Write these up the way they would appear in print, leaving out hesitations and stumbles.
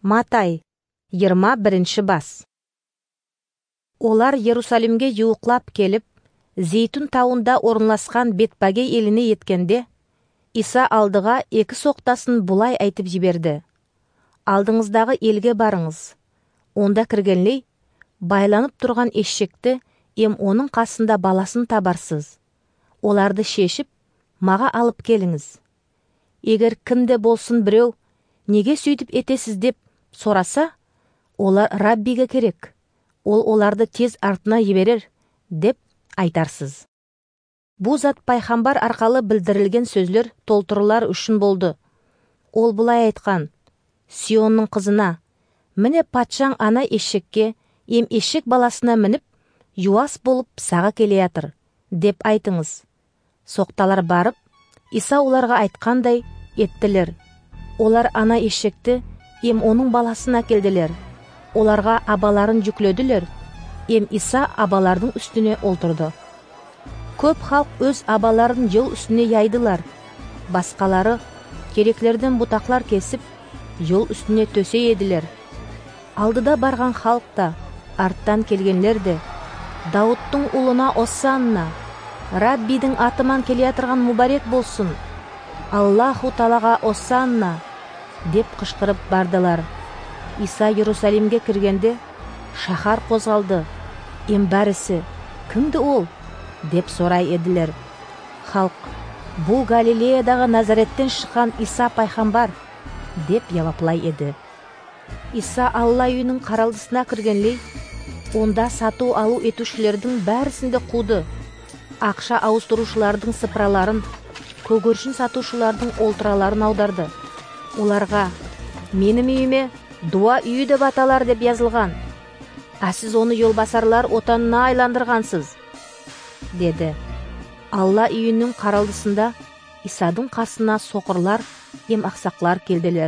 Матай, 21 бас. Олар Иерусалимге юуклап келіп, Зейтун тауында орынласқан Бетпаге еліне еткенде, Иса алдыға 2 соқтасын бұлай айтып жіберді. Алдыңыздағы елге барыңыз. Онда кіргенлей, байланып тұрған ешекті, оның қасында баласын табарсыз. Оларды шешіп, маға алып келіңіз. Егер кімде болсын біреу, неге сөйтіп етесіз деп сораса, олар Раббиге керек. Ол оларды тез артына еберер, деп айтарсыз. Бұл зат пайғамбар арқалы білдірілген сөзлер толтырылар үшін болды. Ол бұлай айтқан: Сионның қызына, міне патшаң ана ешекке, ешек баласына мініп, юас болып саға келе жатыр, деп айтыңыз. Соқталар барып, Иса оларға айтқандай еттілер. Олар ана ешекті, оның баласына келділер. Оларға абаларын жүкледілер. Иса абалардың үстіне олтырды. Көп халық өз абаларын жол үстіне яйдылар. Басқалары кереклерден бұтақлар кесіп, жол үстіне төсе еділер. Алдыда барған халық та, арттан келгенлер де: Дауыттың ұлына Осанна, Раббидің атыман келе жатырған мұбарек болсын, Аллаху Талаға Осанна, деп қышқырып бардылар. Иса Иерусалимге кіргенде, шахар қозғалды. Бәрісі: кімді ол? деп сорай еділер. Халық: бұл Галилеядағы Назареттен шыққан Иса пайғамбар, деп жауаплай еді. Иса Алла үйінің қаралдысына кіргенлей, онда сату алу етушілердің бәрісінде қуды. Ақша ауыстырушылардың сыпыраларын, көгершін сатушылардың олтыраларын аударды. Оларға: менің үйіме дуа үйі деп аталар деп yazылған. Сіз оны жолбасарлар отанына айландырғансыз, деді. Алла үйінің қаралдысында Исадың қасына соқырлар, ақсақлар келділер.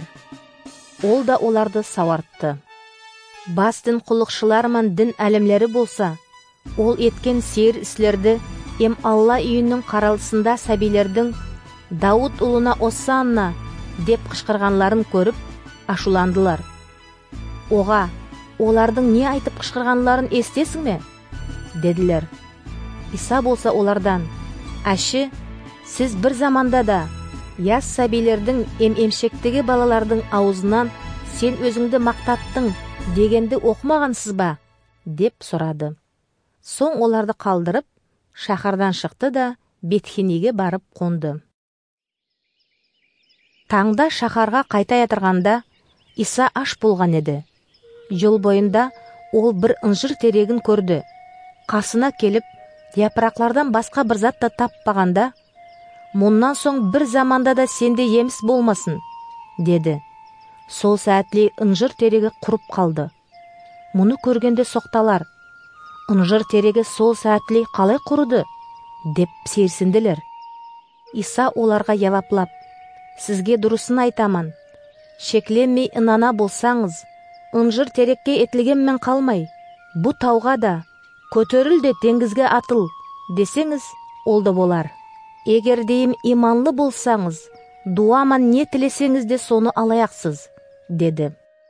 Ол да оларды сауартты. Бас дін құлықшылар мен дін әлімлері болса, ол еткен сер іслерді Алла үйінің қаралдысында сәбилердің Дауыт ұлына Осанна деп қышқырғанларын көріп, ашуландылар. Оға, олардың не айтып қышқырғанларын естесің ме? Деділер. Иса болса олардан: әші, сіз бір заманда да яс сәбилердің емшектегі балалардың аузынан сен өзіңді мақтаттың дегенді оқымағансыз ба? деп сұрады. Соң оларды қалдырып, шаһардан шықты да Бетхенеге барып қонды. Таңда шаһарға қайта ятырғанда, Иса аш болған еді. Жол бойында ол бір ынжыр терегін көрді. Қасына келіп, япырақлардан басқа бір зат та таппағанда: мұнан соң бір заманда да сенде еміс болмасын, деді. Сол сәтлей ынжыр терегі құрып қалды. Мұны көргенде соқталар: ынжыр терегі сол сәтлей қалай құрыды? деп серсінділер. Иса оларға жауаплап: сізге дұрысын айтамын. Шекленмей инана болсаңыз, ынжыр терекке етілгенмен қалмай, бұ тауға да көтеріл де теңізге атыл десеңіз, ол да болар. Егер дейім иманлы болсаңыз, дуаман не тілесеңіз де соны алаяқсыз, деді.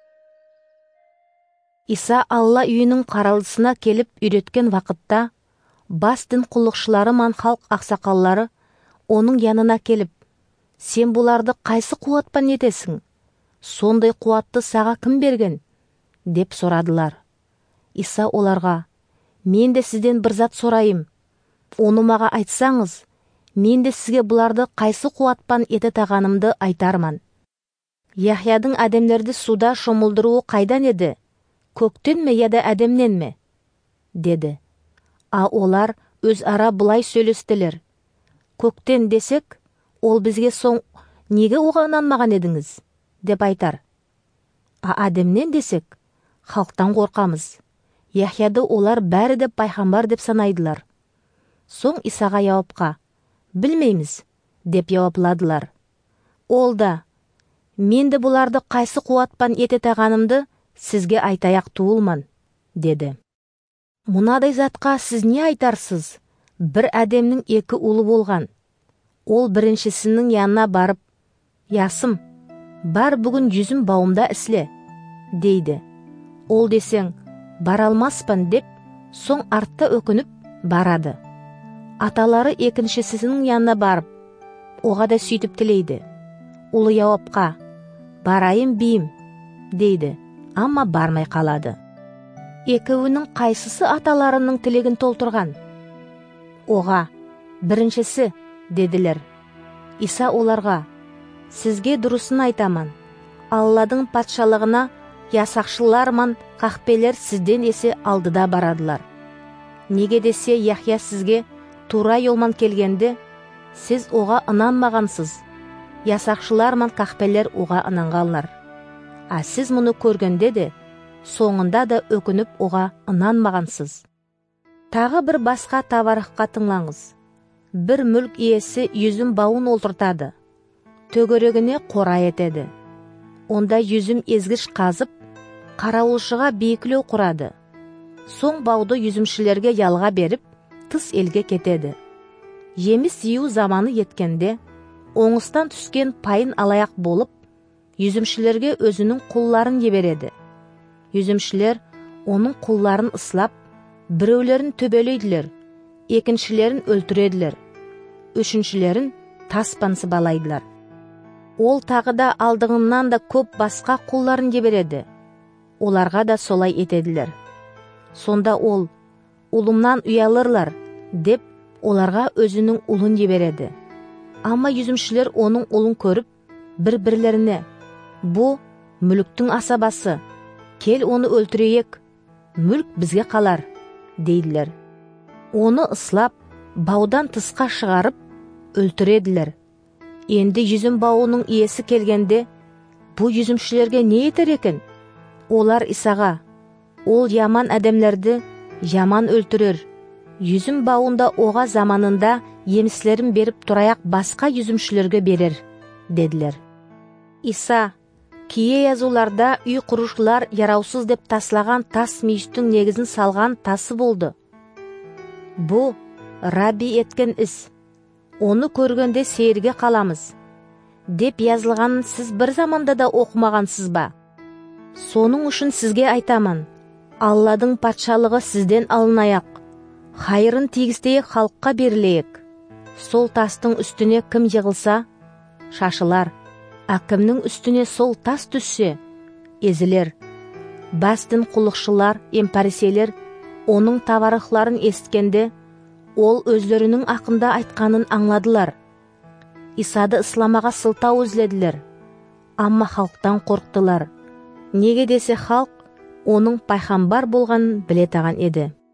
Иса Алла үйінің қаралдысына келіп үйреткен вақытта, бас дін құлықшылары мен халық ақсақаллары оның янына келіп: сен бұларды қайсы қуатпан етесің? Сондай қуатты саға кім берген? деп сұрадылар. Иса оларға: мен де сізден бір зат сұрайым. Оны маға айтсаңыз, мен де сізге бұларды қайсы қуатпан ете тағанымды айтарман. Яхядың әдемдерді суда шомылдыруы қайдан еді? Көктен ме яда әдемнен ме? деді. Олар өз ара бұлай сөйлестілер: көктен десек, ол бізге соң неге оғананмаған едіңіз? деп айтар. Әдемнен десек, халықтан қорқамыз. Яхяды олар бәрі де пайғамбар деп санайдылар. Соң Исаға жауапқа: білмейміз, деп жауапладылар. Ол да: мен де бұларды қайсы қуатпан ете тағанымды сізге айтаяқ туылман, деді. Мұнадай затқа сіз не айтарсыз? Бір әдемнің 2 ұлы болған. Ол біріншісінің янына барып: ясым, бар бүгін жүзім бауымда ісле. дейді. Ол десең, бара алмаспын деп, соң артта өкініп барады. Аталары екіншісінің янына барып, оға да сөйтіп тілейді. Ұлы Яопқа, барайын бейім, дейді, амма бармай қалады. Екеуінің қайсысы аталарының тілегін толтырған? Оға, біріншісі, деділер. Иса оларға, сізге дұрысын айтаман, Алладың патшалығына ясақшылар ман қақпелер сізден есе алдыда барадылар. Неге десе Яхия сізге тура жолман келгенде, сіз оға ынанмағансыз, ясақшылар ман қақпелер оға ынанғанлар. А сіз мұны көргенде де, соңында да өкініп оға ынанмағансыз. Тағы бір басқа таварыққа тыңлаңыз. Бір мүлк иесі yüzім бауын олтыртады, төгерегіне қора етеді. Онда yüzім езгіш қазып, қарауылшыға бейкілеу құрады. Соң бауды yüzімшілерге ялға беріп, тыс елге кетеді. Жеміс жеу заманы еткенде, оңыстан түскен пайын алаяқ болып, yüzімшілерге өзінің құлларын ебереді. Yüzімшілер оның құлларын ыслап, біреулерін төбелейділер, екіншілерін өлтіреділер, үшіншілерін таспан сыбалайдылар. Ол тағы да алдығынан да көп басқа құлларын ебереді. Оларға да солай етеділер. Сонда ол, ұлымнан ұялырлар, деп оларға өзінің ұлын ебереді. Амма yüzімшілер оның ұлын көріп, бір-бірлеріне, бұ мүліктің асабасы, кел оны өлтірейік, мүлк бізге қалар, дейділер. Оны ыслап, баудан тысқа шығарып, өлтіреділер. Енді yüzім бауының иесі келгенде, бұ yüzімшілерге не етер екен? Олар Исаға, ол яман әдемлерді яман өлтірер, yüzім бауында оға заманында еміслерін беріп тұраяқ басқа yüzімшілерге берер, деділер. Иса, кие язуларда үй құрушылар яраусыз деп таслаған тас мүйістің негізін салған тасы болды. Бұ, Раби еткен іс. Оны көргенде сейірге қаламыз, деп yazылғанын сіз бір заманда да оқымағансыз ба? Соның үшін сізге айтаман, Алладың патшалығы сізден алынаяқ, хайырын тегістейік халыққа берілейік. Сол тастың үстіне кім жығылса, шашылар, а кімнің үстіне сол тас түссе, езілер. Бастың құлықшылар, емпарисейлер, оның таварықларын есткенде, ол өздерінің ақында айтқанын аңладылар. Исады ысламаға сылтау ізледілер. Амма халықтан қорқтылар. Неге десе халық оның пайғамбар болғанын біле таған еді.